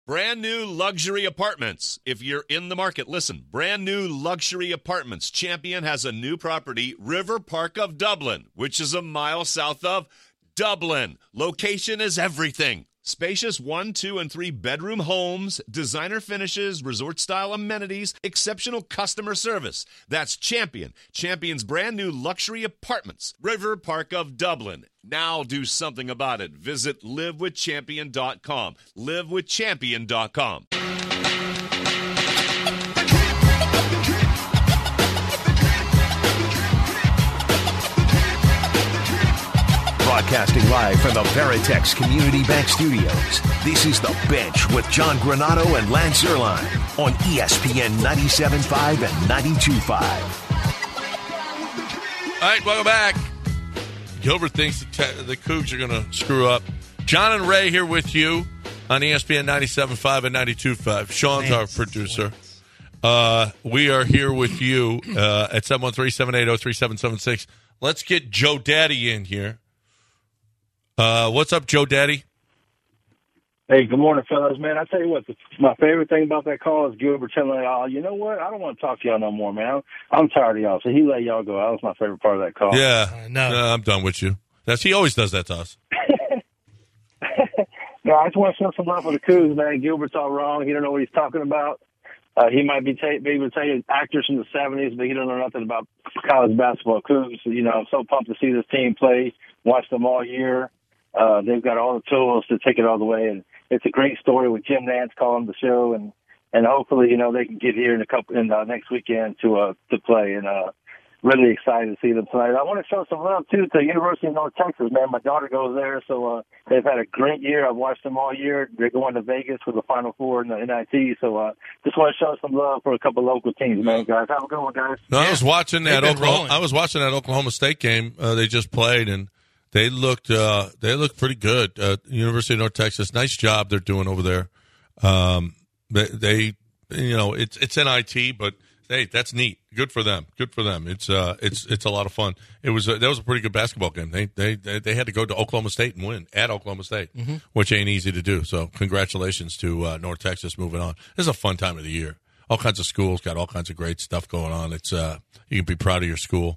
Brand new luxury apartments. If you're in the market, listen. Brand new luxury apartments. Champion has a new property, River Park of Dublin, which is a mile south of Dublin. Location is everything. Spacious 1, 2, and 3 bedroom homes, designer finishes, resort-style amenities, exceptional customer service. That's Champion. Champion's brand new luxury apartments, River Park of Dublin. Now do something about it. Visit livewithchampion.com. Livewithchampion.com. Broadcasting live from the Veritex Community Bank Studios, this is The Bench with John Granato and Lance Zierlein on ESPN 97.5 and 92.5. All right, welcome back. Gilbert thinks the Cougs are going to screw up. John and Ray here with you on ESPN 97.5 and 92.5. Sean's our producer. We are here with you at 713-780-3776. Let's get Joe Daddy in here. What's up, Joe Daddy? Hey, good morning, fellas. Man, I tell you what, my favorite thing about that call is Gilbert telling y'all, you know what? I don't want to talk to y'all no more, man. I'm tired of y'all. So he let y'all go. That was my favorite part of that call. Yeah, no, I'm done with you. He always does that to us. No, I just want to show some love for the Cougs, man. Gilbert's all wrong. He don't know what he's talking about. He might be able to tell you actors from the 70s, but he don't know nothing about college basketball. Cougs, you know, I'm so pumped to see this team play, watch them all year. They've got all the tools to take it all the way, and it's a great story with Jim Nantz calling the show, and hopefully, you know, they can get here in next weekend to play, and really excited to see them tonight. I want to show some love too to University of North Texas, man. My daughter goes there, so they've had a great year. I've watched them all year. They're going to Vegas for the Final Four in the NIT, so just want to show some love for a couple local teams, man, guys. Have a good one, guys. No, I was watching that Oklahoma State game they just played, and they looked pretty good. University of North Texas, nice job they're doing over there. They you know, it's NIT, but hey, that's neat. Good for them. It's a lot of fun. That was a pretty good basketball game. They had to go to Oklahoma State and win at Oklahoma State, which ain't easy to do. So congratulations to North Texas moving on. This is a fun time of the year. All kinds of schools got all kinds of great stuff going on. It's you can be proud of your school.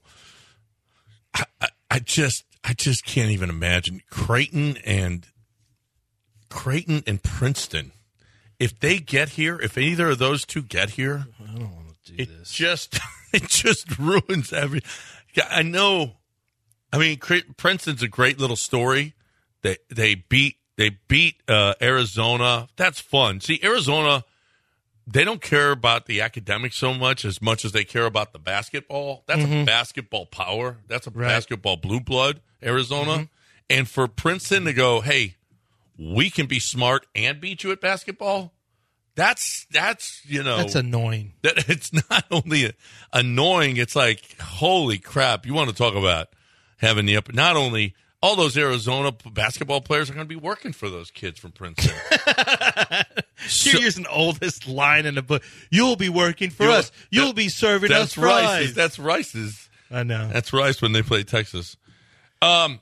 I just can't even imagine Creighton and Princeton. If they get here, if either of those two get here, I don't want to do this. It just ruins every. I know. I mean, Princeton's a great little story. They beat Arizona. That's fun. See, Arizona, they don't care about the academics so much as they care about the basketball. That's a basketball power. That's a basketball blue blood, Arizona. And for Princeton to go, hey, we can be smart and beat you at basketball. That's annoying. That it's not only annoying, it's like, holy crap. You want to talk about having not only all those Arizona basketball players are going to be working for those kids from Princeton. You're using the oldest line in the book. You'll be working for us. You'll be serving us fries. That's Rice's. I know. That's Rice when they play Texas. But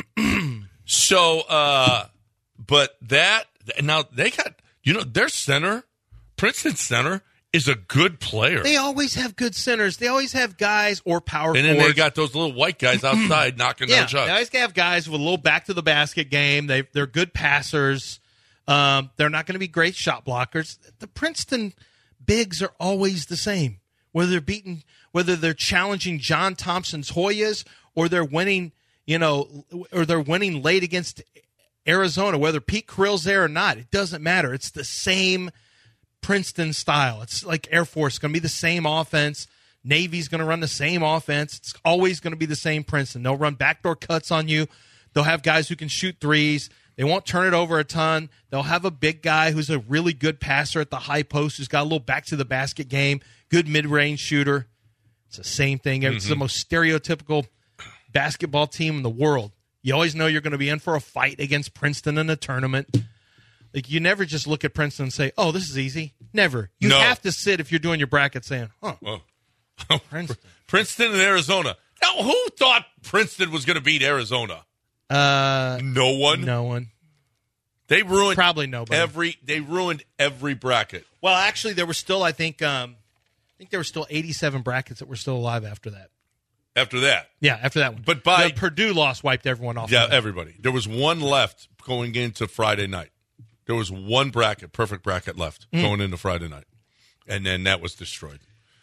that now they got, their center, Princeton center, is a good player. They always have good centers. They always have guys or power forwards. And then they got those little white guys outside knocking down shots. They always have guys with a little back to the basket game. They're good passers. They're not going to be great shot blockers. The Princeton bigs are always the same. Whether they're challenging John Thompson's Hoyas or they're winning, or they're winning late against Arizona, whether Pete Carrill's there or not, it doesn't matter. It's the same Princeton style. It's like Air Force. It's going to be the same offense. Navy's going to run the same offense. It's always going to be the same Princeton. They'll run backdoor cuts on you. They'll have guys who can shoot threes. They won't turn it over a ton. They'll have a big guy who's a really good passer at the high post, who's got a little back-to-the-basket game, good mid-range shooter. It's the same thing. It's the most stereotypical basketball team in the world. You always know you're going to be in for a fight against Princeton in a tournament. Like, you never just look at Princeton and say, oh, this is easy. Never. You have to sit if you're doing your bracket saying, Princeton and Arizona. Now, who thought Princeton was going to beat Arizona? No one. They ruined Probably nobody. They ruined every bracket. Well, actually, there were still, I think there were still 87 brackets that were still alive after that. After that. Yeah, after that one. But by the Purdue loss wiped everyone off. Yeah, everybody. There was one left going into Friday night. There was one bracket, perfect bracket left going into Friday night, and then that was destroyed.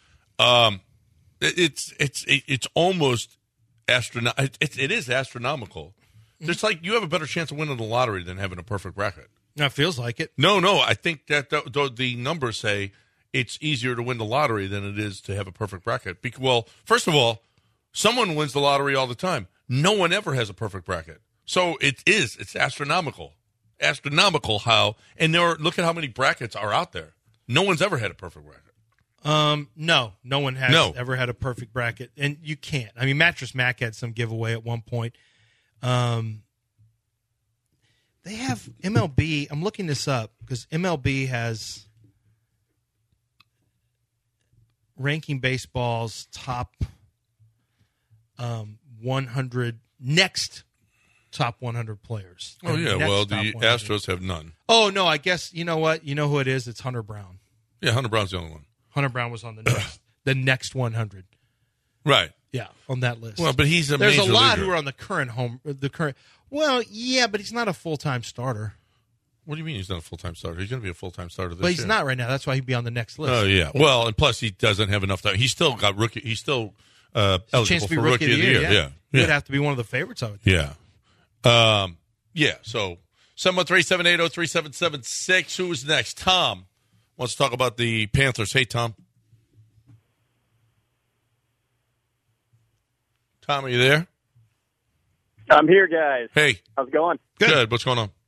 It's almost astronomical. It is astronomical. It's like you have a better chance of winning the lottery than having a perfect bracket. That feels like it. No. I think that the numbers say it's easier to win the lottery than it is to have a perfect bracket. Well, first of all, someone wins the lottery all the time. No one ever has a perfect bracket. So it's astronomical. Astronomical how, and look at how many brackets are out there. No one's ever had a perfect bracket. No one has ever had a perfect bracket, and you can't. I mean, Mattress Mac had some giveaway at one point. They have MLB. I'm looking this up because MLB has ranking baseball's top 100 next top 100 players. Oh yeah, well the Astros have none. Oh no, I guess you know what? You know who it is? It's Hunter Brown. Yeah, Hunter Brown's the only one. Hunter Brown was on the next 100. Right. Yeah, on that list. Well, but he's a There's major a lot leaguer. who are on the current. Well, yeah, but he's not a full-time starter. What do you mean he's not a full-time starter? He's going to be a full-time starter this But he's year. not right now. That's why he'd be on the next list. Oh yeah. Well, and plus he doesn't have enough time. He's still got rookie. He's still eligible chance to be for rookie of the year. Yeah. He'd have to be one of the favorites, I would think. Yeah. Yeah. So 713-780-3776. Who is next? Tom wants to talk about the Panthers. Hey, Tom. Tom, are you there? I'm here, guys. Hey. How's it going? Good. What's going on?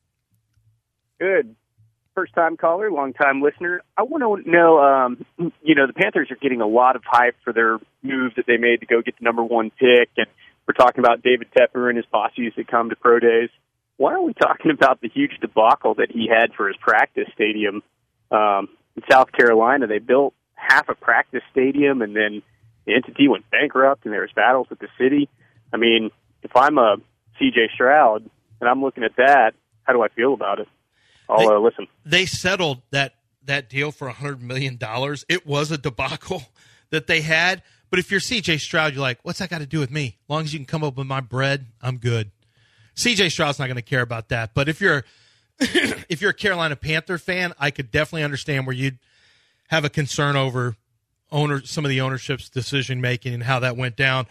Good. First-time caller, long-time listener. I want to know, the Panthers are getting a lot of hype for their move that they made to go get the number 1 pick, and we're talking about David Tepper and his posses that come to pro days. Why aren't we talking about the huge debacle that he had for his practice stadium in South Carolina? They built half a practice stadium, and then the entity went bankrupt, and there was battles with the city. I mean, if I'm a C.J. Stroud and I'm looking at that, how do I feel about it? I'll listen. They settled that deal for $100 million. It was a debacle that they had. But if you're C.J. Stroud, you're like, what's that got to do with me? As long as you can come up with my bread, I'm good. C.J. Stroud's not going to care about that. But if you're a Carolina Panther fan, I could definitely understand where you'd have a concern over some of the ownership's decision-making and how that went down.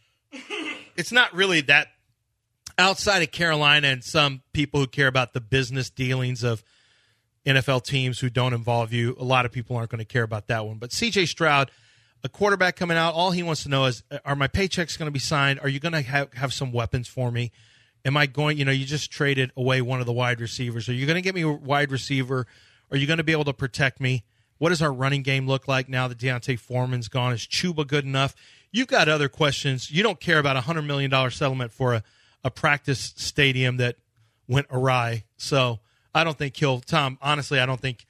It's not really that outside of Carolina and some people who care about the business dealings of NFL teams who don't involve you. A lot of people aren't going to care about that one. But C.J. Stroud, a quarterback coming out, all he wants to know is, are my paychecks going to be signed? Are you going to have some weapons for me? Am I going, you just traded away one of the wide receivers. Are you going to get me a wide receiver? Are you going to be able to protect me? What does our running game look like now that Deontay Foreman's gone? Is Chuba good enough? You've got other questions. You don't care about a $100 million settlement for a practice stadium that went awry. So I don't think Tom, honestly, I don't think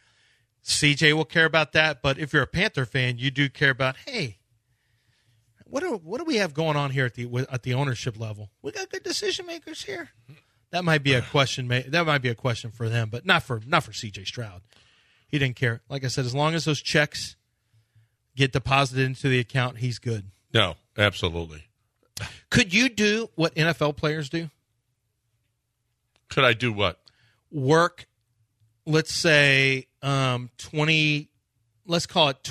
CJ will care about that. But if you're a Panther fan, you do care about, hey, what do we have going on here at the ownership level? We got good decision makers here. That might be a question. That might be a question for them, but not for CJ Stroud. He didn't care. Like I said, as long as those checks get deposited into the account, he's good. No, absolutely. Could you do what NFL players do? Could I do what? Work, let's say 20. Let's call it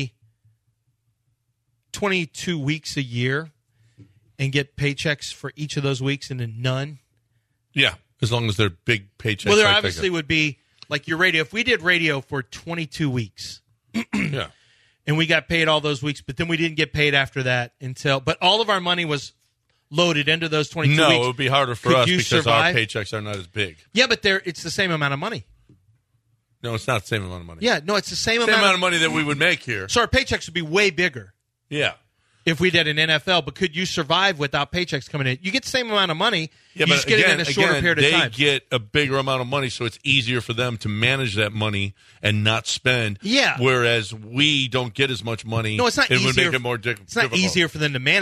22 weeks a year, and get paychecks for each of those weeks, and then none. Yeah, as long as they're big paychecks. Well, there obviously would be. Like your radio, if we did radio for 22 weeks, yeah, and we got paid all those weeks, but then we didn't get paid after that but all of our money was loaded into those 22 weeks. No, it would be harder for us because survive? our paychecks are not as big. Yeah, but it's the same amount of money. No, it's not the same amount of money. Yeah, no, it's the same amount of money that we would make here. So our paychecks would be way bigger. Yeah. If we did an NFL, but could you survive without paychecks coming in? You get the same amount of money. Yeah, you just get it in a shorter period of time. They get a bigger amount of money, so it's easier for them to manage that money and not spend. Yeah. Whereas we don't get as much money. No, it's not it easier. Would make it more difficult. It's not easier for them to manage it.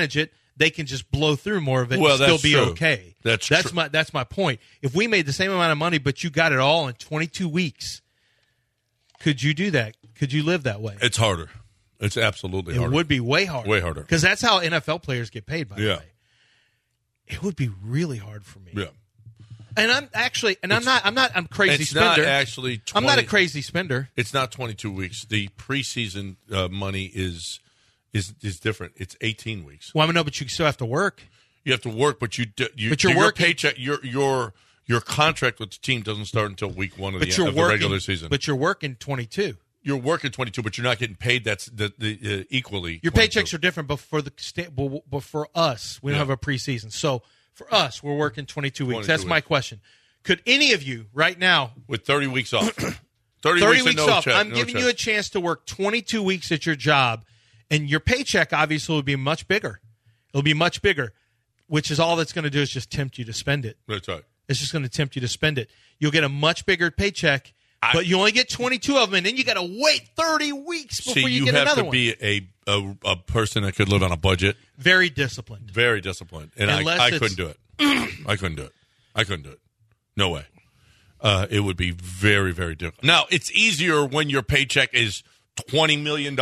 they can just blow through more of it Well, and still that's be true. okay. That's true. That's my point. If we made the same amount of money, but you got it all in 22 weeks, could you do that? Could you live that way? It's harder. It's absolutely harder. It would be way harder. Way harder. Because that's how NFL players get paid, by the Yeah. way. It would be really hard for me. Yeah. And I'm crazy It's spender. not actually 20, I'm not a crazy spender. It's not 22 weeks. The preseason money is different. It's 18 weeks. Well, I know, but you still have to work. You have to work, but But you're your working. paycheck, your contract with the team doesn't start until week 1 of the regular season. But you're working 22. You're working 22, but you're not getting paid. That's the equally. Your 22. paychecks are different, but for us, we don't have a preseason. So for us, we're working 22 weeks. 22 That's my weeks. question. Could any of you right now, with 30 weeks off. 30 weeks and no off, check, I'm no giving check. you a chance to work 22 weeks at your job, and your paycheck obviously will be much bigger. It'll be much bigger, which is all that's going to do is just tempt you to spend it. That's right. It's just going to tempt you to spend it. You'll get a much bigger paycheck, but you only get 22 of them, and then you got to wait 30 weeks before you get have another to one. be a person that could live on a budget. Very disciplined. Very disciplined. And Unless I it's- couldn't do it. I couldn't do it. No way. It would be very, very difficult. Now, it's easier when your paycheck is $20 million.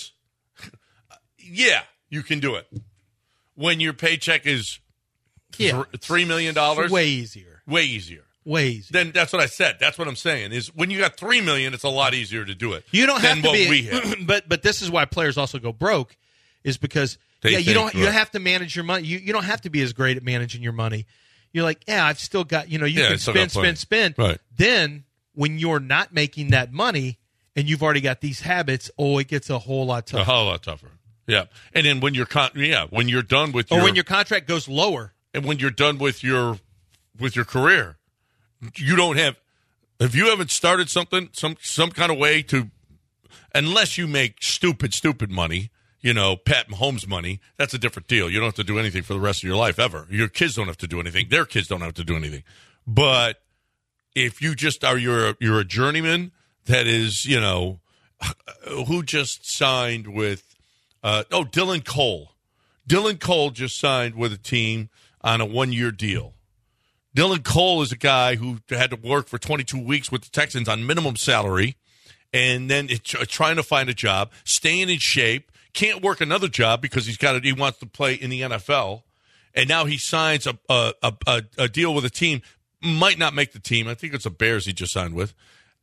Yeah, you can do it. When your paycheck is $3 million, Way easier. way easier. Way easier. Then that's what I said. That's what I'm saying. Is when you got $3 million, it's a lot easier to do it. You don't have than to what be, we have. but this is why players also go broke, is because They you think, you right. have to manage your money. You don't have to be as great at managing your money. You're like, yeah, I've still got, you Yeah, I can still got spend. plenty. Right. Then when you're not making that money and you've already got these habits, it gets a whole lot A tougher. whole lot tougher. Yeah, and then when you're when you're done with Or when your contract goes lower. and when you're done with your career, you don't have. If you haven't started something, some kind of way to, unless you make stupid money, Pat Mahomes money, that's a different deal. You don't have to do anything for the rest of your life ever. Your kids don't have to do anything. Their kids don't have to do anything. But if you just are, you're a journeyman that is, who just signed with, Dylan Cole. Dylan Cole just signed with a team on a 1-year deal. Dylan Cole is a guy who had to work for 22 weeks with the Texans on minimum salary, and then trying to find a job, staying in shape, can't work another job because he wants to play in the NFL, and now he signs a deal with a team, might not make the team. I think it's the Bears he just signed with.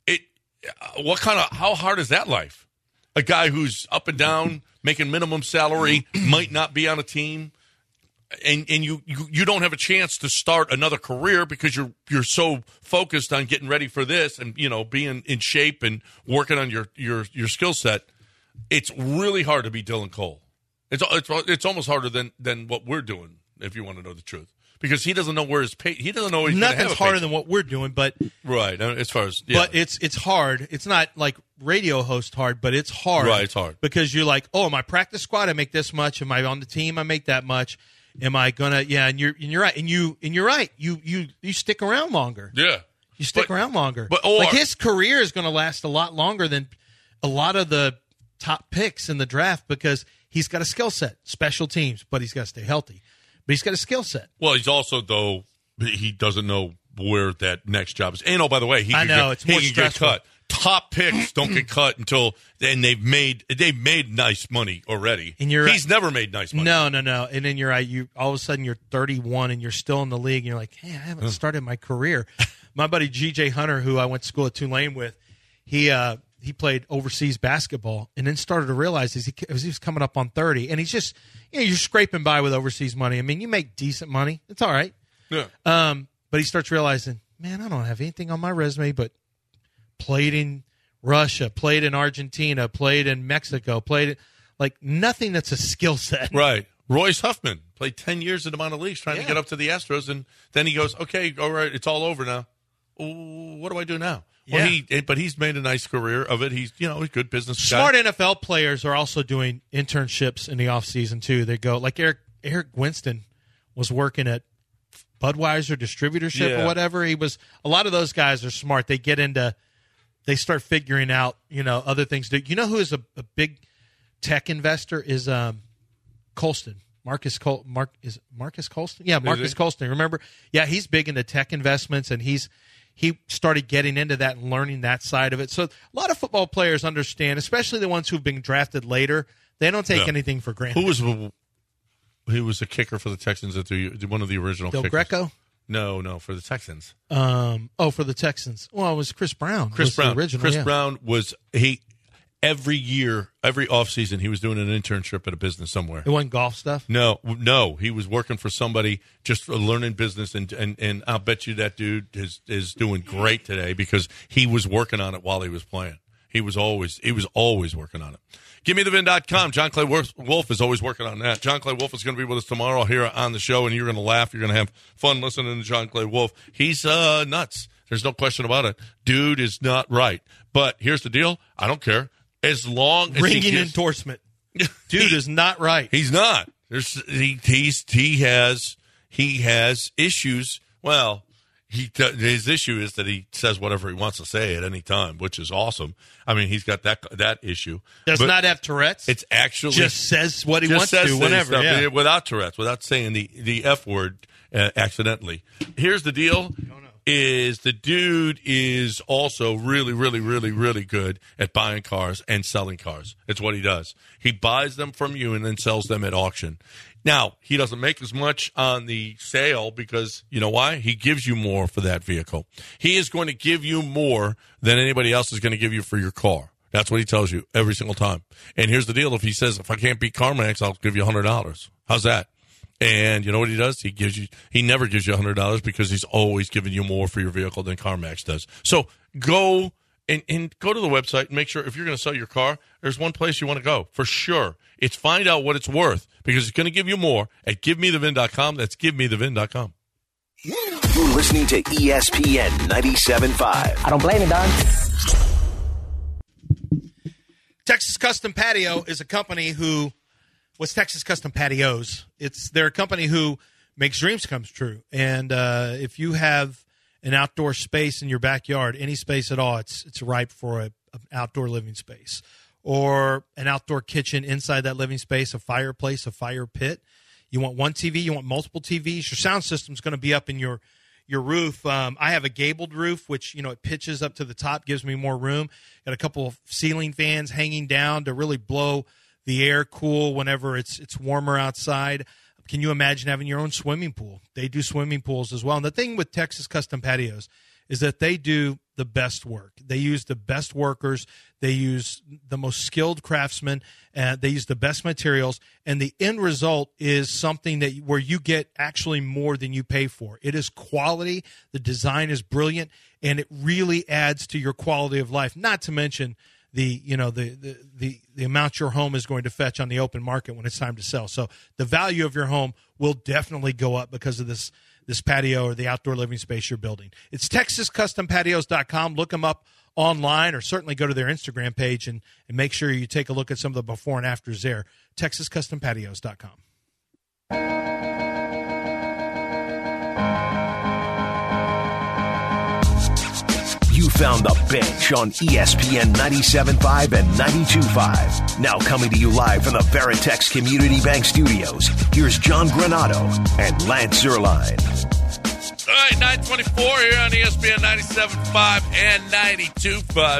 How hard is that life? A guy who's up and down, making minimum salary, might not be on a team, and you don't have a chance to start another career because you're so focused on getting ready for this and being in shape and working on your skill set. It's really hard to be Dylan Cole. It's almost harder than what we're doing, if you want to know the truth, because he doesn't know where his pay. He doesn't know he's gonna have Nothing's a harder paycheck. than what we're doing, but Right, as far as yeah. but it's hard. It's not like radio host hard, but it's hard. Right, it's hard. because you're like, oh, my practice squad, I make this much. Am I on the team? I make that much. Am I gonna? Yeah, and you're right, and you're right. You stick around longer. Yeah. You stick But- around longer. but- like his career is going to last a lot longer than a lot of the top picks in the draft because he's got a skill set, special teams, but he's got to stay healthy. But he's got a skill set. Well, he's also, though, he doesn't know where that next job is. And, by the way, I know, it's more he can stressful. get cut. Top picks don't get cut until then they've made nice money already. And he's never made nice money. No. And then you're right. You all of a sudden you're 31 and you're still in the league. And you're like, hey, I haven't started my career. My buddy G.J. Hunter, who I went to school at Tulane with, he played overseas basketball and then started to realize as he was coming up on 30, and he's just you're scraping by with overseas money. I mean, you make decent money. It's all right. Yeah. But he starts realizing, man, I don't have anything on my resume but played in Russia, played in Argentina, played in Mexico, like nothing that's a skill set. Right. Royce Huffman played 10 years in the minor leagues trying to get up to the Astros, and then he goes, okay, all right, it's all over now. What do I do now? Well, but he's made a nice career of it. He's a good business guy. Smart NFL players are also doing internships in the offseason too. They go like Eric Winston was working at Budweiser distributorship or whatever. He was. A lot of those guys are smart. They get into. They start figuring out other things. You know who is a big tech investor is Colston. Marcus Colston? Yeah, Marcus Colston. Remember? Yeah, he's big into tech investments, and he started getting into that and learning that side of it. So a lot of football players understand, especially the ones who've been drafted later. They don't take anything for granted. Who was a kicker for the Texans one of the original Del kickers? Greco? No, for the Texans. For the Texans. Well, it was Chris Brown. The original, Chris Brown was every year, every offseason, he was doing an internship at a business somewhere. It wasn't golf stuff? No, he was working for somebody, just learning business, and I'll bet you that dude is doing great today because he was working on it while he was playing. He was always working on it. GiveMeTheVin.com. John Clay Wolf is always working on that. John Clay Wolf is going to be with us tomorrow here on the show, and you're going to laugh. You're going to have fun listening to John Clay Wolf. He's nuts. There's no question about it. Dude is not right. But here's the deal. I don't care. As long as ringing endorsement. Dude is not right. He's not. He has issues. Well, his issue is that he says whatever he wants to say at any time, which is awesome. I mean, he's got that issue. Does not have Tourette's? It's actually just says what he wants to whenever. Yeah. Without Tourette's, without saying the F word accidentally. Here's the deal. Is the dude is also really, really, really, really good at buying cars and selling cars. It's what he does. He buys them from you and then sells them at auction. Now, he doesn't make as much on the sale because, you know why? He gives you more for that vehicle. He is going to give you more than anybody else is going to give you for your car. That's what he tells you every single time. And here's the deal. If he says, if I can't beat CarMax, I'll give you $100. How's that? And you know what he does? He never gives you $100 because he's always giving you more for your vehicle than CarMax does. So go and go to the website and make sure if you're going to sell your car, there's one place you want to go for sure. It's find out what it's worth because it's going to give you more at GiveMeTheVin.com. That's GiveMeTheVin.com. You're listening to ESPN 97.5. I don't blame you, Don. Texas Custom Patio is a company who was Texas Custom Patios. They're a company who makes dreams come true. And if you have an outdoor space in your backyard, any space at all, it's ripe for an outdoor living space. Or an outdoor kitchen inside that living space, a fireplace, a fire pit. You want one TV, you want multiple TVs. Your sound system's going to be up in your roof. I have a gabled roof, which, it pitches up to the top, gives me more room. Got a couple of ceiling fans hanging down to really blow the air cool whenever it's warmer outside. Can you imagine having your own swimming pool? They do swimming pools as well. And the thing with Texas Custom Patios is that they do the best work. They use the best workers. They use the most skilled craftsmen. They use the best materials. And the end result is something where you get actually more than you pay for. It is quality. The design is brilliant. And it really adds to your quality of life, not to mention the amount your home is going to fetch on the open market when it's time to sell. So the value of your home will definitely go up because of this patio or the outdoor living space you're building. It's TexasCustomPatios.com. Look them up online or certainly go to their Instagram page and make sure you take a look at some of the before and afters there. TexasCustomPatios.com. You found the bench on ESPN 97.5 and 92.5. Now coming to you live from the Veritex Community Bank Studios, here's John Granato and Lance Zierlein. All right, 924 here on ESPN 97.5 and 92.5.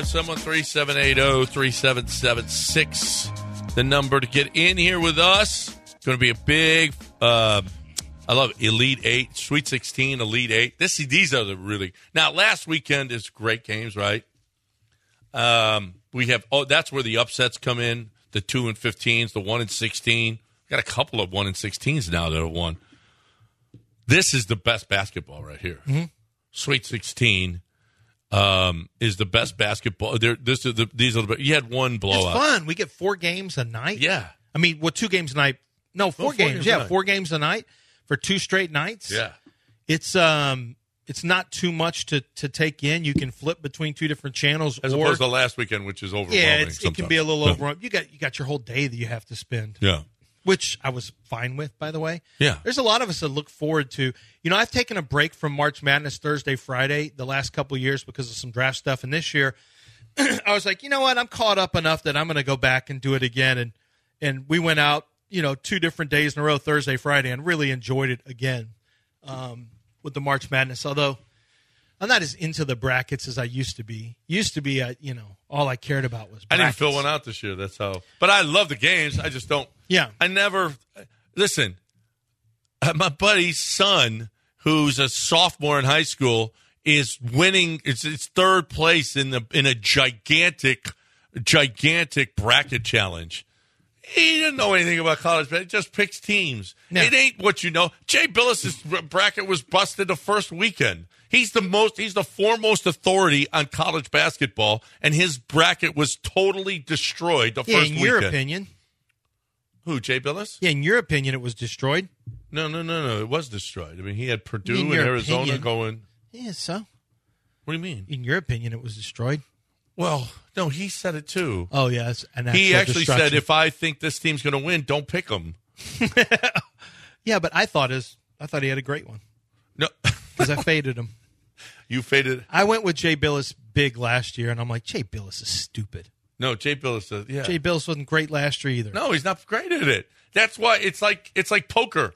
713-780-3776. The number to get in here with us. It's going to be a big... I love it. Elite Eight, Sweet 16, Elite Eight. These are the really... Now, last weekend is great games, right? We have... that's where the upsets come in. The 2-15s, the 1-16. Got a couple of 1-16s now that have won. This is the best basketball right here. Mm-hmm. Sweet 16 is the best basketball. These are the... You had one blowout. It's fun. We get 4 games a night. Yeah. I mean, 2 games a night? No, 4 games. Yeah, 4 games a night. For 2 straight nights, yeah, it's not too much to take in. You can flip between 2 different channels, as opposed to last weekend, which is overwhelming. Yeah, it can be a little overwhelming. You got your whole day that you have to spend. Yeah, which I was fine with, by the way. Yeah, there's a lot of us that look forward to. I've taken a break from March Madness Thursday, Friday the last couple of years because of some draft stuff, and this year I was like, you know what, I'm caught up enough that I'm going to go back and do it again. And we went out 2 different days in a row, Thursday, Friday, and really enjoyed it again with the March Madness. Although I'm not as into the brackets as I used to be. All I cared about was brackets. I didn't fill one out this year. That's how. But I love the games. I just don't. Yeah. I never. Listen, my buddy's son, who's a sophomore in high school, is winning. It's third place in a gigantic bracket challenge. He didn't know anything about college, but he just picks teams. No. It ain't what you know. Jay Billis's bracket was busted the first weekend. He's the foremost authority on college basketball, and his bracket was totally destroyed the first weekend. In your opinion. Who, Jay Billis? Yeah, in your opinion, it was destroyed. No. It was destroyed. I mean, he had Purdue In and your Arizona opinion. going. Yeah, so? What do you mean? In your opinion, it was destroyed? Well, no, he said it too. Oh, yeah. It's an He actual actually destruction. said, if I think this team's going to win, don't pick them. Yeah, but I thought he had a great one No, because I faded him. you faded. I went with Jay Billis big last year, and I'm like, Jay Billis is stupid. No, Jay Billis said, yeah. Jay Billis wasn't great last year either. No, he's not great at it. That's why it's like poker.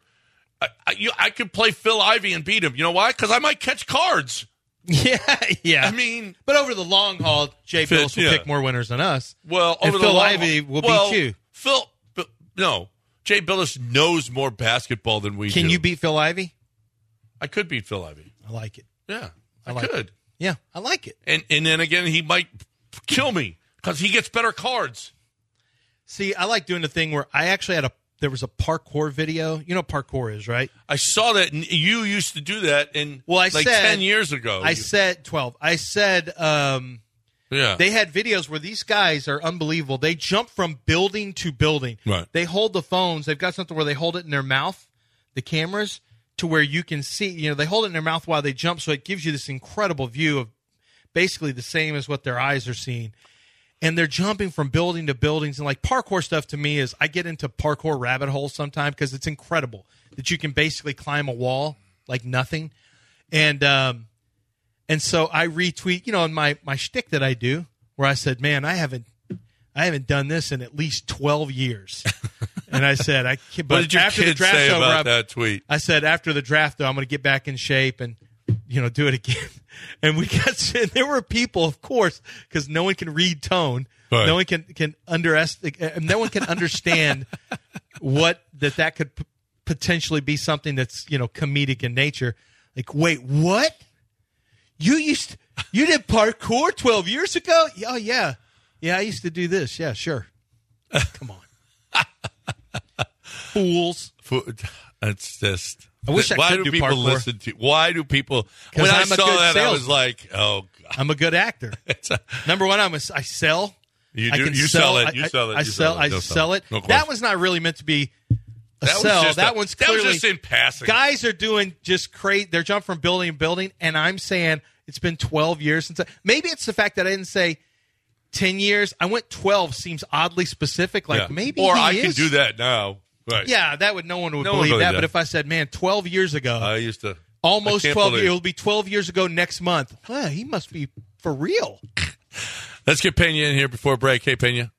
I could play Phil Ivey and beat him. You know why? Because I might catch cards. Yeah. I mean, but over the long haul, Jay Billis will yeah. pick more winners than us. well, And over the Phil long Ivey haul- will beat you. No, Jay Billis knows more basketball than we do. Can you beat Phil Ivey? I could beat Phil Ivey. I like it. Yeah, I like could. Yeah, I like it. And then again, he might kill me because he gets better cards. See, I like doing the thing where I actually there was a parkour video. You know what parkour is, right? I saw that, and you used to do that in Well, I like said 10 years ago. I said 12. I said yeah. they had videos where these guys are unbelievable. They jump from building to building. Right. They hold the phones. They've got something where they hold it in their mouth, the cameras, to where you can see. They hold it in their mouth while they jump, so it gives you this incredible view of basically the same as what their eyes are seeing. And they're jumping from building to buildings. And like parkour stuff to me is I get into parkour rabbit holes sometimes because it's incredible that you can basically climb a wall like nothing. And so I retweet, in my shtick that I do where I said, man, I haven't done this in at least 12 years. And I said, what did your after the kids draft's say over, about that tweet? I said, after the draft, though, I'm going to get back in shape and, do it again. And there were people, of course, because no one can read tone. Right. No one can underestimate. No one can understand what that could potentially be something that's, comedic in nature. Like, wait, what? You did parkour 12 years ago? Oh, yeah. Yeah, I used to do this. Yeah, sure. Come on. Fools. It's just. I wish I why could do do people parkour. listen to? Why do people? 'Cause When I I'm a saw good that, I was salesman. like, "Oh God!" I'm a good actor. Number one, I sell. You I do. can You sell it. You sell it. I you sell. I Don't sell it. No That question. was not really meant to be a That was sell. just That a- one's that was clearly just in passing. Guys are doing just crazy. They're jumping from building to building, and I'm saying it's been 12 years since. Maybe it's the fact that I didn't say 10 years. I went 12. Seems oddly specific. Like Yeah. maybe or he I is. can do that now. Right. Yeah, no one would No one believe believe that. that. But if I said, man, 12 years ago, I used to. almost I can't 12 believe- years. It'll be 12 years ago next month. Huh, he must be for real. Let's get Pena in here before break. Hey, Pena.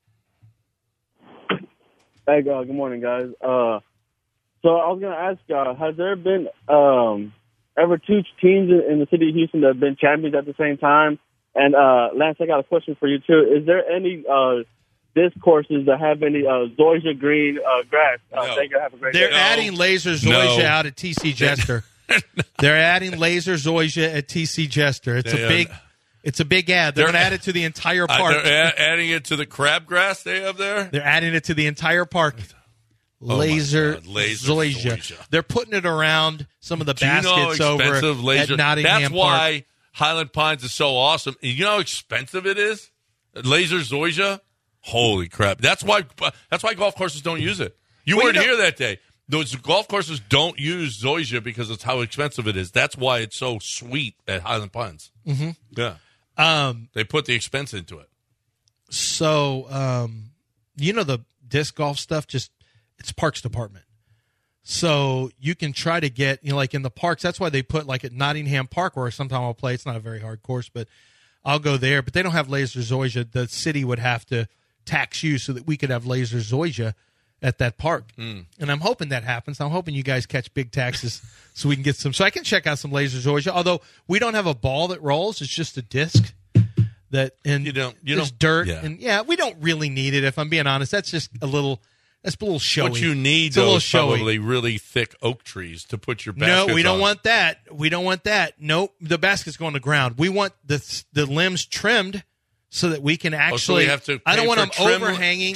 Hey, good morning, guys. So I was going to ask, has there been ever 2 teams in the city of Houston that have been champions at the same time? And Lance, I got a question for you too. Is there any disc courses that have any Zoysia green grass? No. Thank you. Have a great They're day. adding Laser Zoysia No. out at TC Jester. They're adding Laser Zoysia at TC Jester. It's a big ad. They're going to add it to the entire park. They're adding it to the crabgrass they have there. They're adding it to the entire park. my Laser God, Laser Zoysia. Zoysia. They're putting it around some of the Do you know baskets how over expensive laser? at Nottingham That's Park. why Highland Pines is so awesome. You know how expensive it is? Laser Zoysia? Holy crap. That's why golf courses don't use it. You Well, weren't you know- here that day. Those golf courses don't use Zoysia because it's how expensive it is. That's why it's so sweet at Highland Pines. Mm-hmm. Yeah. They put the expense into it. So, the disc golf stuff, it's Parks Department. So you can try to get, like in the parks, that's why they put like at Nottingham Park where sometime I'll play. It's not a very hard course, but I'll go there. But they don't have Laser Zoysia. The city would have to tax you so that we could have Laser Zoysia at that park. And I'm hoping that happens. I'm hoping you guys catch big taxes so we can get some. So I can check out some Laser Georgia. Although we don't have a ball that rolls, it's just a disc that and You don't dirt. yeah. And we don't really need it. If I'm being honest, that's just a little. That's a little showy. What you need, It's a though, little is showy. probably really thick oak trees to put your baskets on. No, we don't want that. We don't want that. Nope, the basket's going to ground. We want the limbs trimmed so that we can actually. So we have to I don't pay want for them overhanging.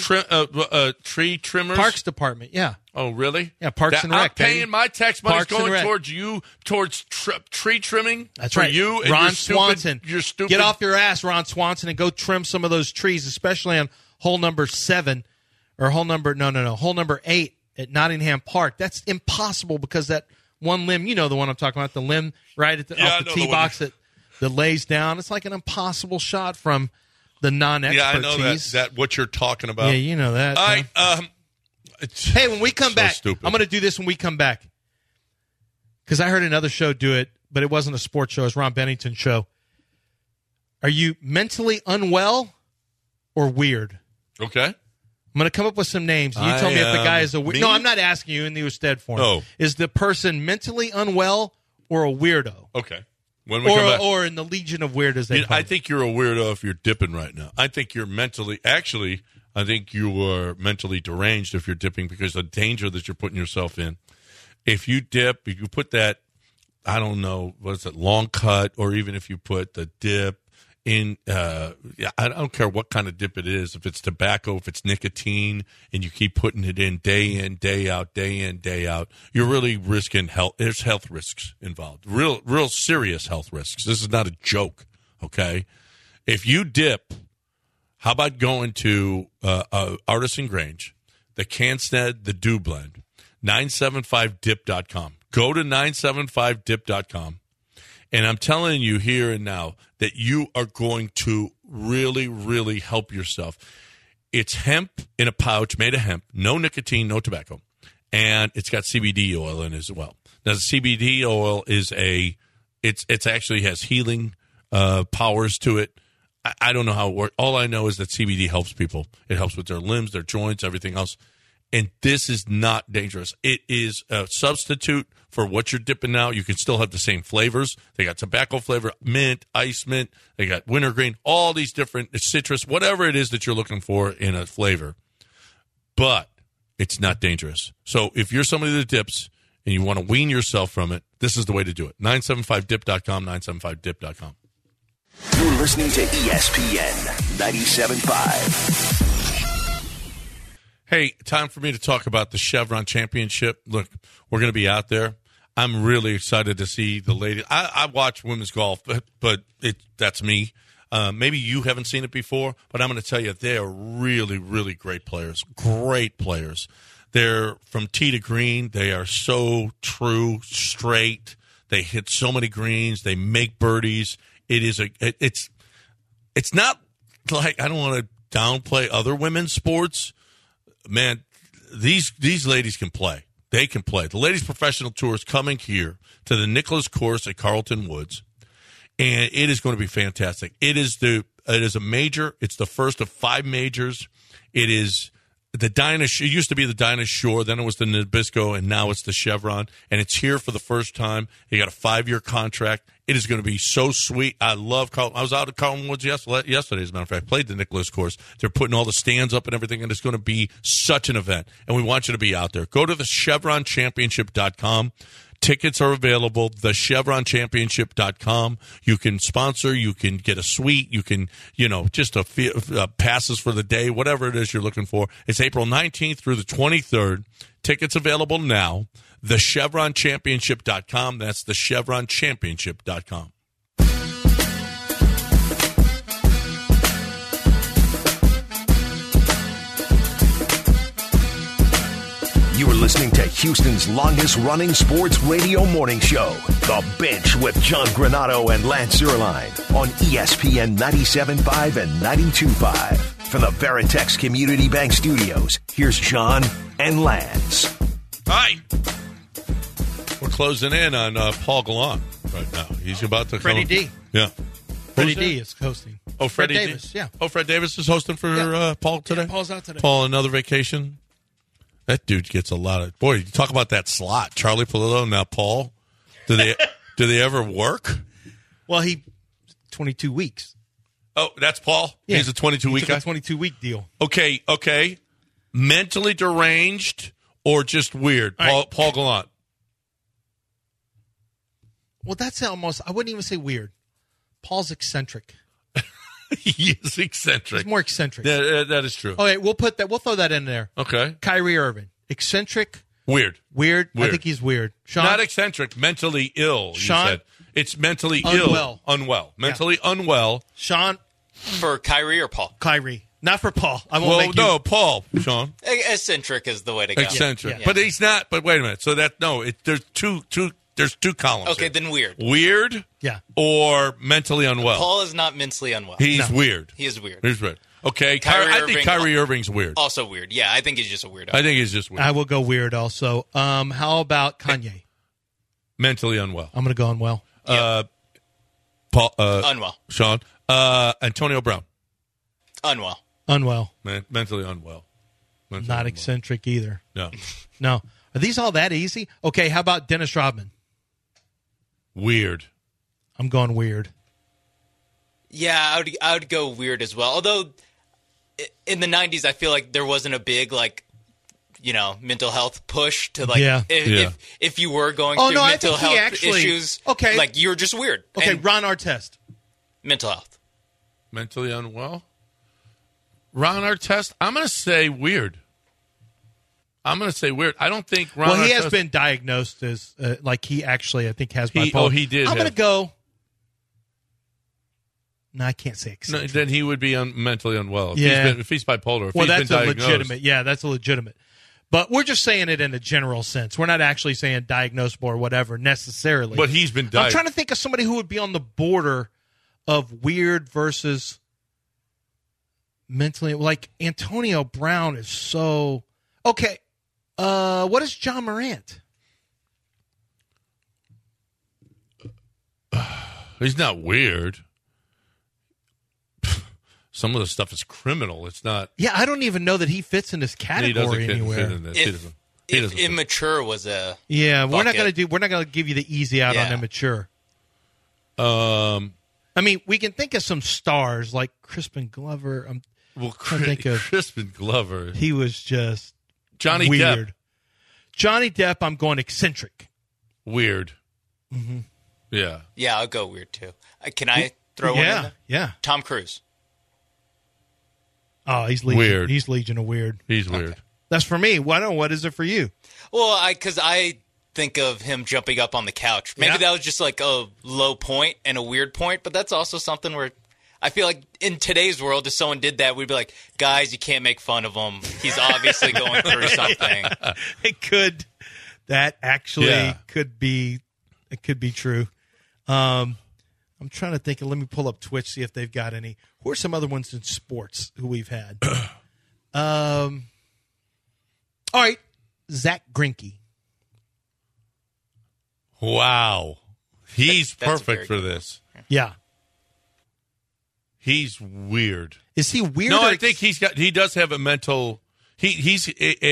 Tree trimmers? Parks Department, yeah. Oh, really? Yeah, Parks and Rec, I'm paying baby. my tax money Parks and going Rec. towards tree trimming. That's for right. you and Ron your stupid, Swanson. Your stupid. Get off your ass, Ron Swanson, and go trim some of those trees, especially on hole number 7 or hole number 8 at Nottingham Park. That's impossible because that one limb, you know the one I'm talking about, the limb right at Yeah, off the tee box that lays down. It's like an impossible shot from the non-expertise. Yeah, I know that what you're talking about. Yeah, you know that. All right. Hey, when we come So back, stupid. I'm going to do this when we come back. Because I heard another show do it, but it wasn't a sports show. It was Ron Bennington's show. Are you mentally unwell or weird? Okay. I'm going to come up with some names. And you tell me if the guy is a weird. No, I'm not asking you in the stead form. Oh. Is the person mentally unwell or a weirdo? Okay. When we come back. Or in the legion of weirdos they call I it. think you're a weirdo if you're dipping right now. I think you're mentally, actually, I think you are mentally deranged if you're dipping because of the danger that you're putting yourself in. If you dip, if you put that, I don't know, what is it, long cut, or even if you put the dip in, I don't care what kind of dip it is, if it's tobacco, if it's nicotine, and you keep putting it in, day out, you're really risking health. There's health risks involved, real serious health risks. This is not a joke, okay? If you dip, how about going to Artisan Grange, the Canstead, the Dew Blend, 975dip.com. Go to 975dip.com. And I'm telling you here and now that you are going to really, really help yourself. It's hemp in a pouch made of hemp, no nicotine, no tobacco, and it's got CBD oil in it as well. Now, the CBD oil is it's actually has healing powers to it. I don't know how it works. All I know is that CBD helps people. It helps with their limbs, their joints, everything else. And this is not dangerous. It is a substitute for what you're dipping now. You can still have the same flavors. They got tobacco flavor, mint, ice mint. They got wintergreen, all these different citrus, whatever it is that you're looking for in a flavor. But it's not dangerous. So if you're somebody that dips and you want to wean yourself from it, this is the way to do it. 975dip.com, 975dip.com. You're listening to ESPN 97.5. Hey, time for me to talk about the Chevron Championship. Look, we're going to be out there. I'm really excited to see the ladies. I watch women's golf, but that's me. Maybe you haven't seen it before, but I'm going to tell you they are really, really great players. Great players. They're from tee to green. They are so true, straight. They hit so many greens. They make birdies. It's not like, I don't want to downplay other women's sports. Man, these ladies can play. They can play. The Ladies Professional Tour is coming here to the Nicklaus Course at Carlton Woods, and it is going to be fantastic. It is a major. It's the first of 5 majors. It is the Dinah. It used to be the Dinah Shore, then it was the Nabisco, and now it's the Chevron, and it's here for the first time. They got a 5-year contract. It is going to be so sweet. I love Carlton. I was out at Carlton Woods yesterday, as a matter of fact. Played the Nicklaus Course. They're putting all the stands up and everything, and it's going to be such an event. And we want you to be out there. Go to the ChevronChampionship.com. Tickets are available. The ChevronChampionship.com. You can sponsor. You can get a suite. You can, just passes for the day, whatever it is you're looking for. It's April 19th through the 23rd. Tickets available now. The ChevronChampionship.com. That's the ChevronChampionship.com. You are listening to Houston's longest-running sports radio morning show, The Bench with John Granato and Lance Zierlein on ESPN 97.5 and 92.5. From the Veritex Community Bank Studios, here's John and Lance. Hi. We're closing in on Paul Gallant right now. He's about to Freddie come. D. Yeah. Freddie Who's D that? is hosting. Oh, Freddie Davis, D? yeah. Oh, Fred Davis is hosting for Paul today? Yeah, Paul's out today. Paul, another vacation? That dude gets a lot of. Boy, you talk about that slot. Charlie Polillo, now Paul. Do they ever work? Well, 22 weeks. Oh, that's Paul? Yeah. He's a 22-week guy? A 22-week deal. Okay. Mentally deranged or just weird? Paul Gallant. Well, that's almost, I wouldn't even say weird. Paul's eccentric. He is eccentric. He's more eccentric. That is true. Okay, we'll throw that in there. Okay. Kyrie Irving. Eccentric. Weird. I think he's weird. Sean? Not eccentric, mentally ill, Sean? you said. It's mentally Unwell. ill. Unwell. Mentally unwell. Sean? For Kyrie or Paul? Kyrie. Not for Paul. I won't make you. Paul, Sean. Eccentric is the way to go. Eccentric. Yeah. But he's not, but wait a minute. So there's two columns. Okay, here. then weird. Weird Yeah. or mentally unwell? Paul is not mentally unwell. He's weird. He is weird. He's weird. Okay, Kyrie I think Kyrie Irving's weird. Also weird. Yeah, I think he's just a weirdo. I think he's just weird. I will go weird also. How about Kanye? Mentally unwell. I'm going to go unwell. Paul, Unwell. Sean. Antonio Brown. Unwell. Unwell. Mentally unwell. Mentally Not unwell. eccentric either. No. No. Are these all that easy? Okay, how about Dennis Rodman? Weird. I'm going weird. Yeah, I would go weird as well. Although in the 90s, I feel like there wasn't a big mental health push to if you were going through mental health issues. Okay, like you're just weird. Okay, And Ron Artest. mental health. Mentally unwell. Ron Artest. I'm going to say weird. I don't think Ron Well, he Artest, has been diagnosed as he actually I think has bipolar. Oh, he did. I'm going to go. No, I can't say eccentric. Then he would be mentally unwell. If he's bipolar. If Well, he's that's been a diagnosed. legitimate. Yeah, that's a legitimate. But we're just saying it in a general sense. We're not actually saying diagnosable or whatever necessarily. But he's been I'm diagnosed. trying to think of somebody who would be on the border of weird versus mentally. Like Antonio Brown is so okay. What is John Morant? He's not weird. Some of the stuff is criminal. It's not. Yeah, I don't even know that he fits in this category anywhere. If immature was a Yeah, we're not bucket. We're not gonna give you the easy out on Yeah. immature. I mean, we can think of some stars like Crispin Glover. trying to think of- Crispin Glover. He was just Johnny weird. Depp. Johnny Depp, I'm going eccentric. Weird. Mm-hmm. Yeah. Yeah, I'll go weird too. Can I throw one in there? Yeah. Tom Cruise. Oh, he's Legion. Weird. He's Legion of Weird. He's weird. That's for me. Well, I don't know. What is it for you? Well, because I think of him jumping up on the couch. Maybe that was just like a low point and a weird point, but that's also something where I feel like in today's world, if someone did that, we'd be like, guys, you can't make fun of him. He's obviously going through something. It could. That actually Yeah. could be. It could be true. I'm trying to think. Let me pull up Twitch, see if they've got any. Who are some other ones in sports who we've had? All right, Zach Greinke. Wow. He's That's perfect very for this. Yeah, He's weird. is he weird? No, or I think he does have a mental. He's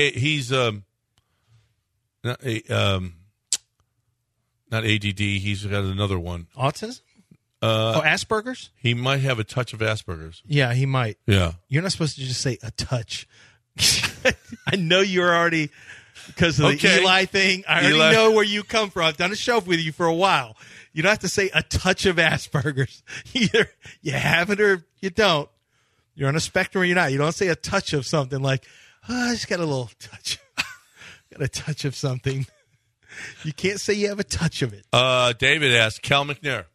not ADD. He's got another one. autism. Asperger's. He might have a touch of Asperger's. Yeah, he might. Yeah. You're not supposed to just say a touch. I know you're already because of the Okay. Eli thing. I already Eli. know where you come from. I've done a show with you for a while. You don't have to say a touch of Asperger's. Either you have it or you don't. You're on a spectrum or you're not. You don't say a touch of something like, I just got a little touch. Got a touch of something. You can't say you have a touch of it. David asked Cal McNair.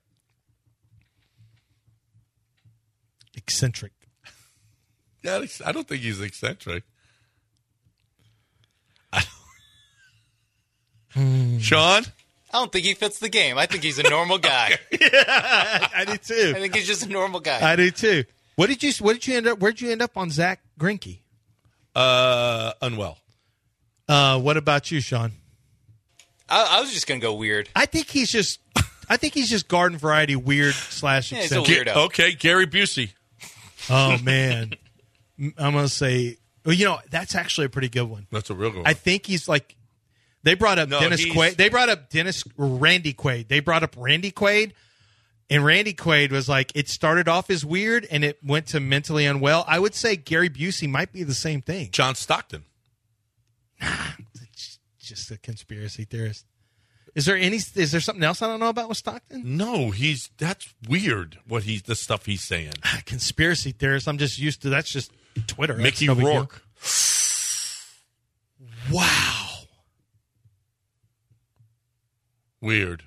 Eccentric. Yeah, I don't think he's eccentric. Sean? I don't think he fits the game. I think he's a normal guy. I do too. I think he's just a normal guy. I do too. Where'd you end up? Where'd you end up on Zach Greinke? Unwell. What about you, Sean? I was just gonna go weird. I think he's just garden variety weird / Yeah, he's a eccentric. weirdo. Okay, Gary Busey. Oh man, I'm gonna say Well, that's actually a pretty good one. That's a real good one. I think he's like, they brought up Dennis Quaid. They brought up Randy Quaid. They brought up Randy Quaid, and Randy Quaid was like, it started off as weird, and it went to mentally unwell. I would say Gary Busey might be the same thing. John Stockton. Just a conspiracy theorist. Is there something else I don't know about with Stockton? No, that's weird. The stuff he's saying. Conspiracy theorist. I'm just used to. That's just Twitter. Mickey Rourke. Wow. Weird.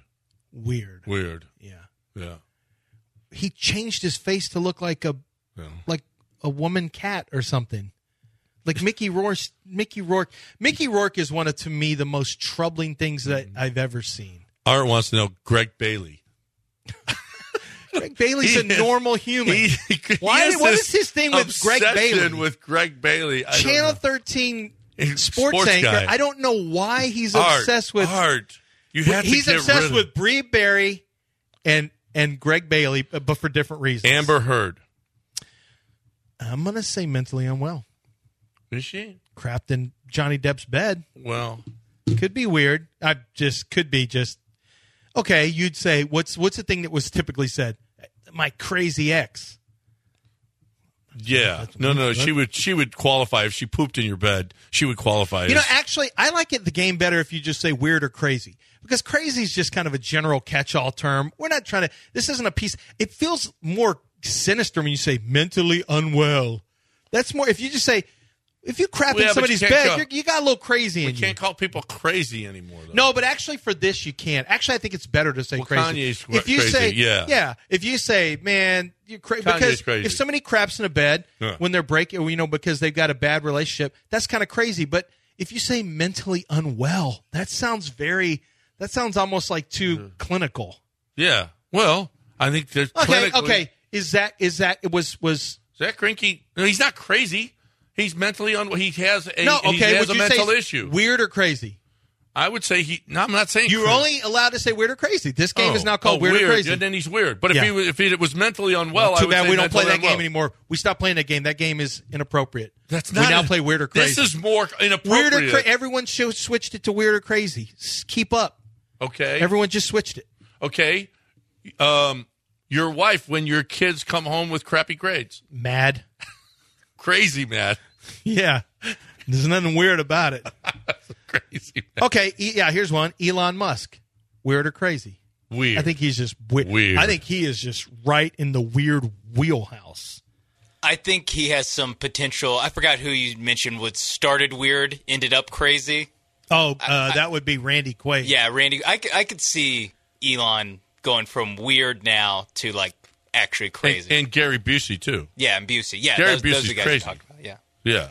Yeah. He changed his face to look like a woman cat or something. Like Mickey Rourke. Mickey Rourke is one of, to me, the most troubling things that I've ever seen. Art wants to know Greg Bailey. Greg Bailey's a normal human. What is his thing with Greg Bailey? With Greg Bailey. Channel 13 sports guy. anchor. I don't know why he's obsessed with Art. He's obsessed with Brie Berry and Greg Bailey, but for different reasons. Amber Heard. I'm going to say mentally unwell. Is she? Crapped in Johnny Depp's bed. Well, could be weird. Okay, you'd say, what's the thing that was typically said? My crazy ex. Yeah. No. She would qualify if she pooped in your bed. She would qualify. Actually, I like the game better if you just say weird or crazy, because crazy is just kind of a general catch-all term. We're not trying to. This isn't a piece. It feels more sinister when you say mentally unwell. That's more. If you just say. If you crap in somebody's bed, you got a little crazy in you. You can't call people crazy anymore, though. No, but actually for this you can't. Actually, I think it's better to say crazy. Kanye's if you crazy, say, yeah. If you say, man, you're crazy. Because crazy. If somebody craps in a bed when they're breaking, because they've got a bad relationship, that's kind of crazy. But if you say mentally unwell, that sounds almost like too clinical. Yeah. Well, I think there's Okay. Was Zach Greinke? No, he's not crazy. He's mentally unwell. He has a mental issue. Weird or crazy? I would say I'm not saying you're only allowed to say weird or crazy. This game is now called weird or crazy. And then he's weird. But if it was mentally unwell, too bad we don't play that game anymore. We stopped playing that game. That game is inappropriate. That's not. We now play weird or crazy. This is more inappropriate. Weird or everyone switched it to weird or crazy. Keep up. Okay. Everyone just switched it. Okay. Your wife, when your kids come home with crappy grades, mad. Crazy mad. Yeah. There's nothing weird about it. Crazy mad. Okay, here's one. Elon Musk. Weird or crazy? Weird. I think he's just weird. I think he is just right in the weird wheelhouse. I think he has some potential. I forgot who you mentioned started weird, ended up crazy. Oh, that would be Randy Quaid. Yeah, Randy. I could see Elon going from weird now to actually crazy. And Gary Busey too. Yeah, and Busey. Yeah, Gary those are the guys crazy. we talked about. Yeah. Yeah.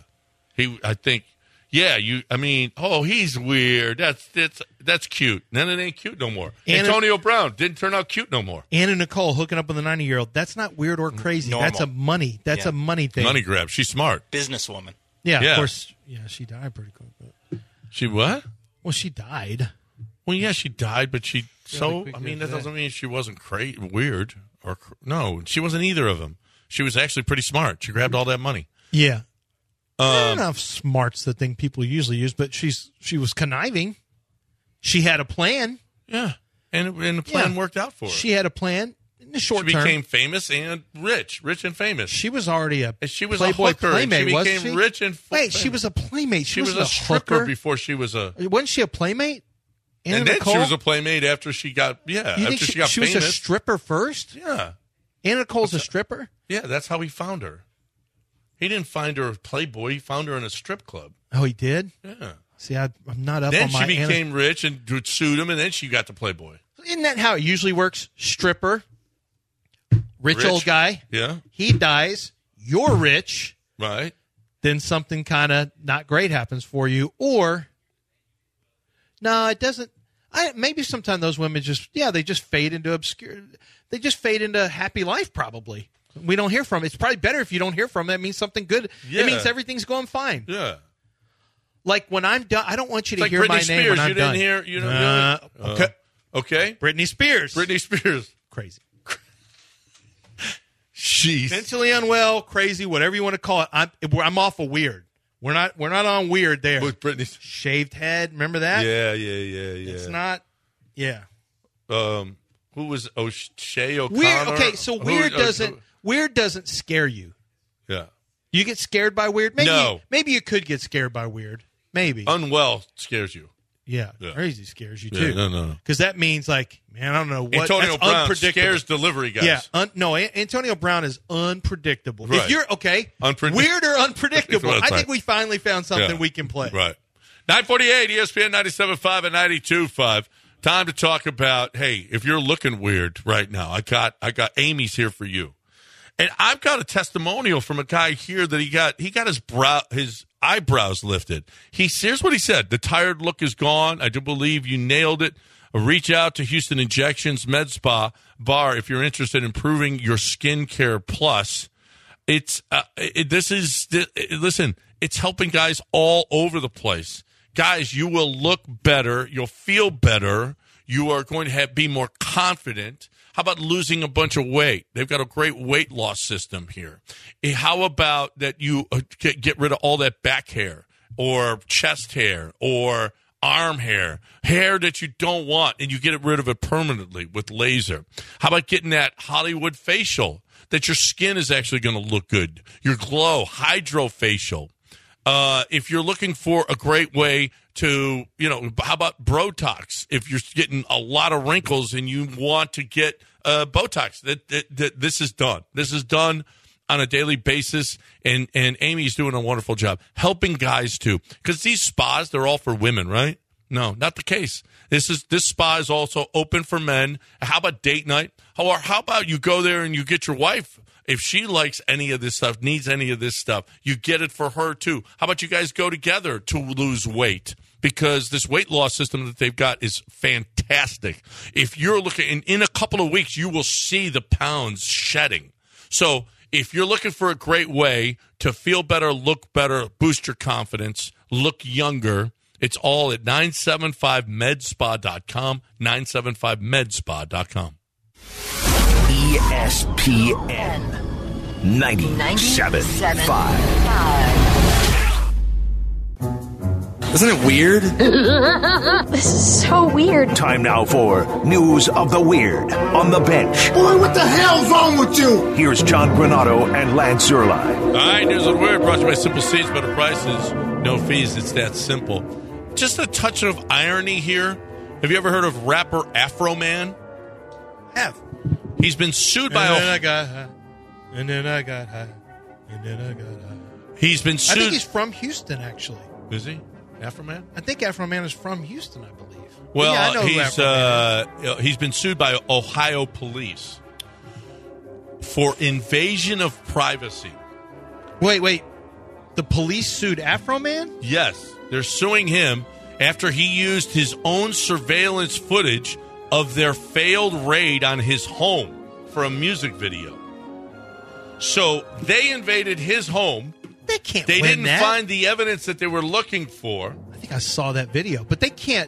He's weird. That's cute. Then it ain't cute no more. Antonio Brown didn't turn out cute no more. Anna Nicole hooking up with a 90-year-old. That's not weird or crazy. Normal. That's a money thing. Money grab. She's smart. Businesswoman. Yeah, of course. Yeah, she died pretty quick. But... She what? Well, she died. Well, yeah, she died, but that doesn't mean she wasn't weird or no, she wasn't either of them. She was actually pretty smart. She grabbed all that money. Yeah. I don't know if smart's the thing people usually use, but she was conniving. She had a plan. Yeah, and the plan worked out for her. She had a plan in the short term. She became famous and rich and famous. She was already a Playboy playmate, she wasn't became she? rich and Wait, she was a playmate. She was a stripper hooker before she was a... Wasn't she a playmate? And then she was a playmate after she got... Yeah, you think she got she famous. was a stripper first? Yeah. Anna Nicole's a stripper? Yeah, that's how he found her. He didn't find her a Playboy. He found her in a strip club. Oh, he did? Yeah. See, I'm not up then on my... Then she became rich and sued him, and then she got to Playboy. Isn't that how it usually works? Stripper, rich old guy. Yeah. He dies. You're rich. Right. Then something kind of not great happens for you. Or, no, it doesn't. Maybe sometimes those women they just fade into obscure. They just fade into happy life, probably. We don't hear from them. It's probably better if you don't hear from them. That means something good. Yeah. It means everything's going fine. Yeah. Like when I'm done, I don't want you to it's hear like my Britney name Spears. when I'm you done. Didn't hear. You know. Okay. Okay. Britney Spears. Crazy. Jeez. Mentally unwell, crazy, whatever you want to call it. I'm off of weird. We're not on weird there. With Britney's Shaved head. Remember that? Yeah. It's not. Yeah. Who was O'Shea O'Connor? Weird. Okay, so weird doesn't scare you. Yeah. You get scared by weird? Maybe you could get scared by weird. Maybe. Unwell scares you. Yeah. Crazy scares you too. No. Because that means like, man, I don't know what. Antonio that's Brown unpredictable. scares delivery guys. Yeah. Antonio Brown is unpredictable. Right. If you're weird or unpredictable, I think we finally found something we can play. Right. 948 ESPN 97.5 and 92.5. Time to talk about, hey, if you're looking weird right now, I got Amy's here for you. And I've got a testimonial from a guy here that he got his eyebrows lifted. Here's what he said. The tired look is gone. I do believe you nailed it. Reach out to Houston Injections Med Spa Bar if you're interested in improving your skincare plus. Listen, it's helping guys all over the place. Guys, you will look better. You'll feel better. You are going to be more confident. How about losing a bunch of weight? They've got a great weight loss system here. How about that you get rid of all that back hair or chest hair or arm hair that you don't want, and you get rid of it permanently with laser? How about getting that Hollywood facial that your skin is actually going to look good? Your glow, hydrofacial. If you're looking for a great way to, how about Botox? If you're getting a lot of wrinkles and you want to get Botox, this is done. This is done on a daily basis, and Amy's doing a wonderful job helping guys too. Because these spas, they're all for women, right? No, not the case. This spa is also open for men. How about date night? Or how about you go there and you get your wife? If she likes any of this stuff, needs any of this stuff, you get it for her too. How about you guys go together to lose weight? Because this weight loss system that they've got is fantastic. If you're looking, in a couple of weeks, you will see the pounds shedding. So if you're looking for a great way to feel better, look better, boost your confidence, look younger, it's all at 975medspa.com, 975medspa.com. ESPN 97.5. Isn't it weird? This is so weird. Time now for News of the Weird on the Bench. Boy, what the hell's wrong with you? Here's John Granato and Lance Zerline. All right, News of the Weird brought to you by Simple Seeds, better prices, no fees. It's that simple. Just a touch of irony here. Have you ever heard of rapper Afro Man? Have. He's been sued by... And then I got high. And then I got high. And then I got high. He's been sued... I think he's from Houston, actually. Is he? Afro Man? I think Afro Man is from Houston, I believe. Well, yeah, I know he's been sued by Ohio police for invasion of privacy. Wait. The police sued Afro Man? Yes. They're suing him after he used his own surveillance footage of their failed raid on his home for a music video. So they invaded his home. They can't They win didn't that. find the evidence that they were looking for. I think I saw that video, but they can't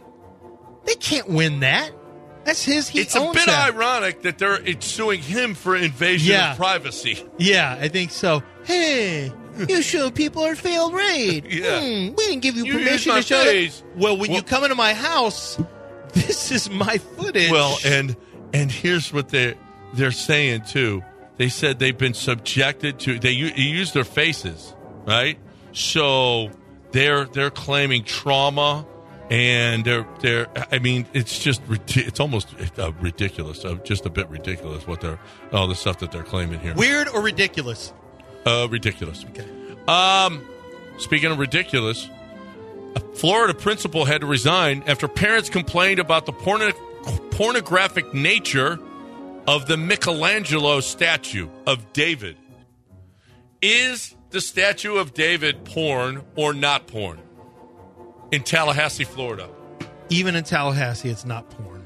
win that. That's his. He It's a owns bit that. ironic that they're suing him for invasion of privacy. Yeah, I think so. Hey, you show people our failed raid. Yeah. We didn't give you You permission used to my show face. that. Well, when you come into my house, this is my footage. Well, and here's what they're saying too. They said they've been subjected to. They use their faces, right? So they're claiming trauma, and they're. I mean, it's almost ridiculous. Just a bit ridiculous all the stuff that they're claiming here. Weird or ridiculous? Ridiculous. Okay. Speaking of ridiculous, a Florida principal had to resign after parents complained about the pornographic nature of the Michelangelo statue of David. Is the statue of David porn or not porn? In Tallahassee, Florida. Even in Tallahassee, it's not porn.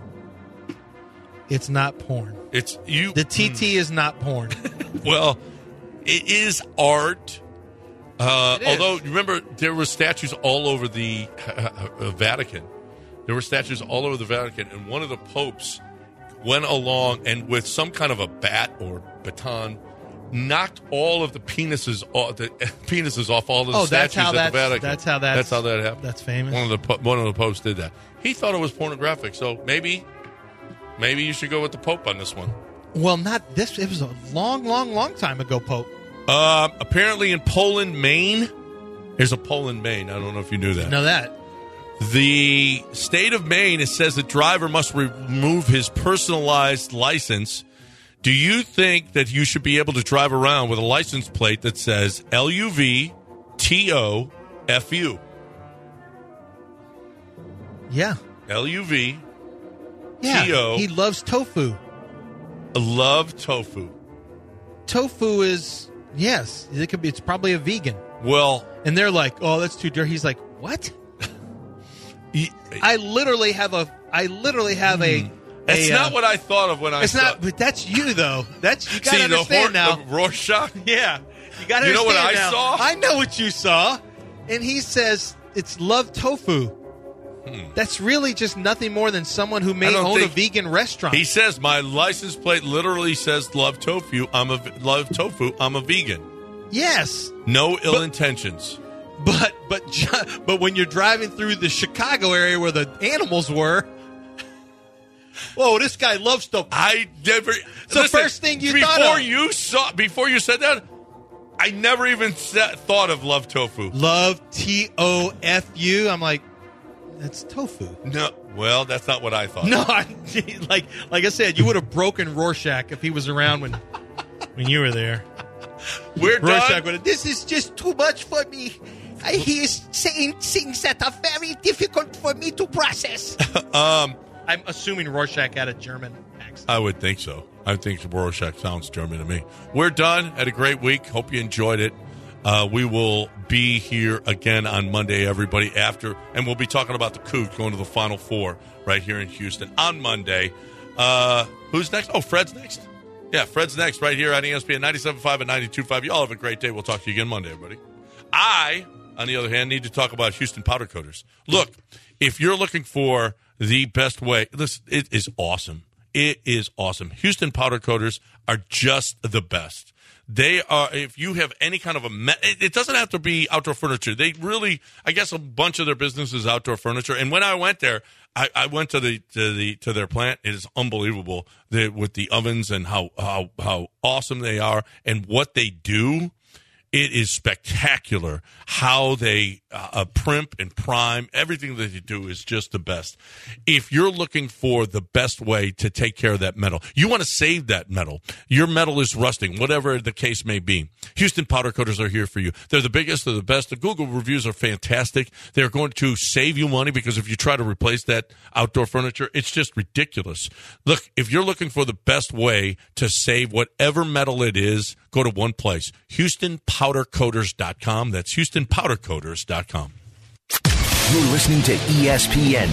It's not porn. It's you. The TT is not porn. Well, it is art. It is. Although, remember, there were statues all over the Vatican. There were statues all over the Vatican, and one of the popes went along and with some kind of a bat or baton knocked all of the penises off all of the statues at the Vatican. That's how that happened. That's famous. One of the popes did that. He thought it was pornographic, so maybe you should go with the Pope on this one. Well, not this. It was a long time ago, Pope. Apparently in Poland, Maine. There's a Poland, Maine. I don't know if you knew that. Know that. The state of Maine, it says the driver must remove his personalized license. Do you think that you should be able to drive around with a license plate that says LUVTOFU? Yeah. LUV. Yeah. T-O. He loves tofu. Love tofu. Tofu is, yes, it could be. It's probably a vegan. Well, and they're like, "Oh, that's too dirty." He's like, "What?" I literally have a. That's not what I thought of when I. It's saw not, but that's you though. That's you got to understand now. The Rorschach. Yeah, you got to. You know what I now. saw? I know what you saw, and he says it's love tofu. That's really just nothing more than someone who may own a vegan restaurant. He says my license plate literally says love tofu. I'm a vegan. Yes. No ill intentions. But when you're driving through the Chicago area where the animals were, whoa, this guy loves tofu. I never. So listen, first thing you thought of. Before you said that, I never even thought of love tofu. Love TOFU. I'm like, that's tofu. No, well, that's not what I thought. No, like I said, you would have broken Rorschach if he was around when you were there. We're Rorschach done. This is just too much for me. He is saying things that are very difficult for me to process. I'm assuming Rorschach had a German accent. I would think so. I think Rorschach sounds German to me. We're done. Had a great week. Hope you enjoyed it. We will be here again on Monday, everybody, and we'll be talking about the Cougs going to the Final Four right here in Houston on Monday. Who's next? Oh, Fred's next. Yeah, Fred's next right here on ESPN 97.5 and 92.5. Y'all have a great day. We'll talk to you again Monday, everybody. I, on the other hand, need to talk about Houston Powder Coaters. Look, if you're looking for the best way, listen, it is awesome. It is awesome. Houston Powder Coaters are just the best. They are, if you have any kind of it doesn't have to be outdoor furniture. They really, I guess a bunch of their business is outdoor furniture. And when I went there, I went to their plant. It is unbelievable with the ovens and how awesome they are and what they do. It is spectacular how they primp and prime. Everything that they do is just the best. If you're looking for the best way to take care of that metal, you want to save that metal. Your metal is rusting, whatever the case may be. Houston Powder Coaters are here for you. They're the biggest. They're the best. The Google reviews are fantastic. They're going to save you money because if you try to replace that outdoor furniture, it's just ridiculous. Look, if you're looking for the best way to save whatever metal it is, go to one place, HoustonPowderCoaters.com. That's HoustonPowderCoaters.com. You're listening to ESPN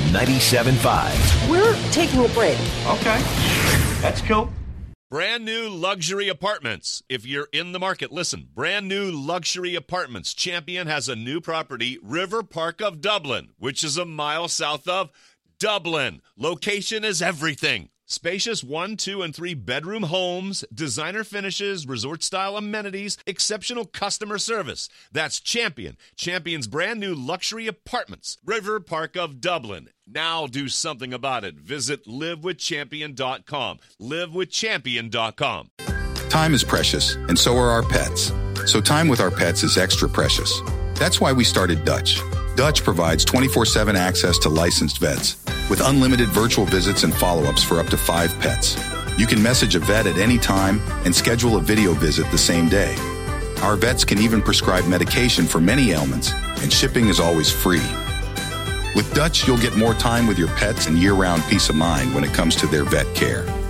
97.5. We're taking a break. Okay. That's cool. Brand new luxury apartments. If you're in the market, listen. Brand new luxury apartments. Champion has a new property, River Park of Dublin, which is a mile south of Dublin. Location is everything. Spacious 1, 2, and 3 bedroom homes, designer finishes, resort-style amenities, exceptional customer service. That's Champion. Champion's brand new luxury apartments. River Park of Dublin. Now do something about it. Visit livewithchampion.com. Livewithchampion.com. Time is precious, and so are our pets. So time with our pets is extra precious. That's why we started Dutch. Dutch provides 24/7 access to licensed vets with unlimited virtual visits and follow-ups for up to 5 pets. You can message a vet at any time and schedule a video visit the same day. Our vets can even prescribe medication for many ailments, and shipping is always free. With Dutch, you'll get more time with your pets and year-round peace of mind when it comes to their vet care.